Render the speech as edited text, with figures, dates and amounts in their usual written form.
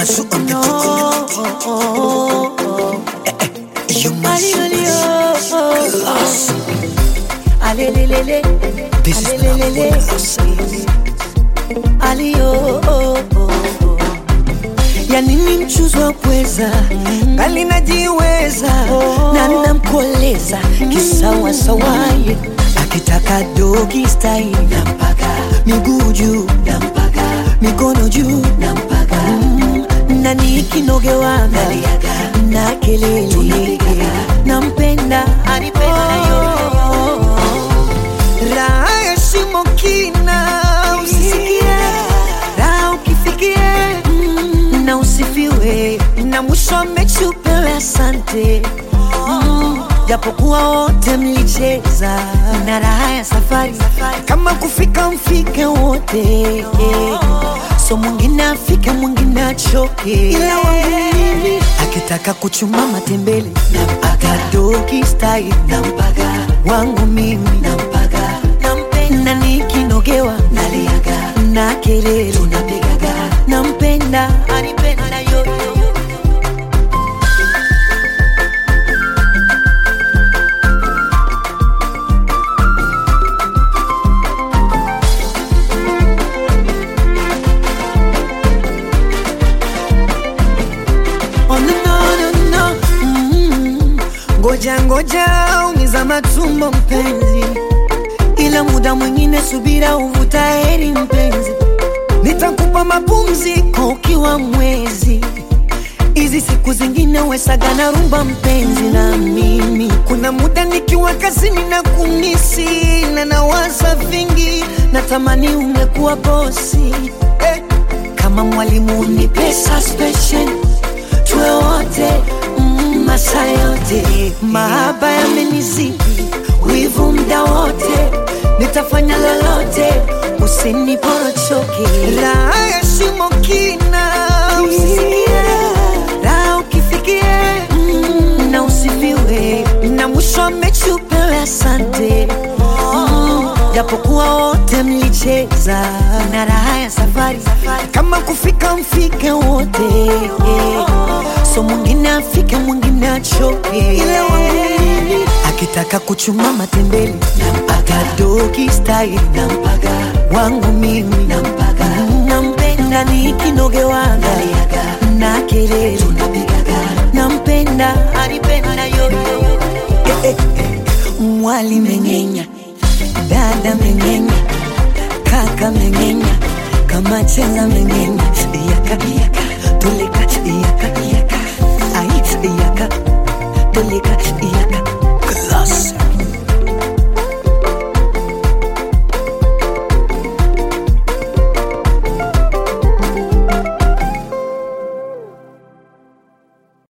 Mazu on the You must class. Alelelele, This is alio. Ya nini mchuzi wa pweza, ngali najiweza, na namkoleza kisawa sawaye. Akitaka doggy style nampaka, miguu juu nampaka, mikono juu nampaka, na nikinogewa na kelele nampenda, anipenda yoyo. Raha ya shimo kina usisikie, raha ukifikie na usifiwe, na mwisho amechupewe asante. Japokuwa wote mlicheza na raha ya safari, kama kufika mfike wote. So mwingine afike mwingine achoke, ila wangu mimi akitaka kuchuma matembele nampaka, doggy style nampaka, wangu mimi nampaka, nampenda nikinogewa naliaga, na kelele tunapigaga, nampenda anipenda yoyo. Ngoja umiza matumbo mpenzi, ila muda mwingine subira uvuta heri mpenzi. Nitakupa mapumziko ukiwa mwezi, hizi siku zingine wesaga na rumba mpenzi. Na mimi kuna muda nikiwa kazini na kumisi, na nawaza vingi, natamani ungekuwa bosi. Kama mwalimu unipe suspension, tuwe wote masaa yote. Mahaba yamenizidi, wivu mda wote, nitafanya lolote usiniporochoke. Raha ya shimo kina usisikie, raha ukifikie na usifiwe, na mwisho amechupewe asante. Japokuwa wote mlicheza na raha ya safari, kama kufika mfike wote. So mwingine afike mwingine achoke, ila wangu mimi akitaka kuchuma matembele nampaka, doggy style nampaka, wangu mimi nampaka, nampenda nikinogewa na kelele tunapigaga, nampenda anipenda yoyo. Mwali mengenya, dada mengenya, kaka mengenya, kama cheza mengenya, yaka tulika yaka, ai yaka tulika yaka, class.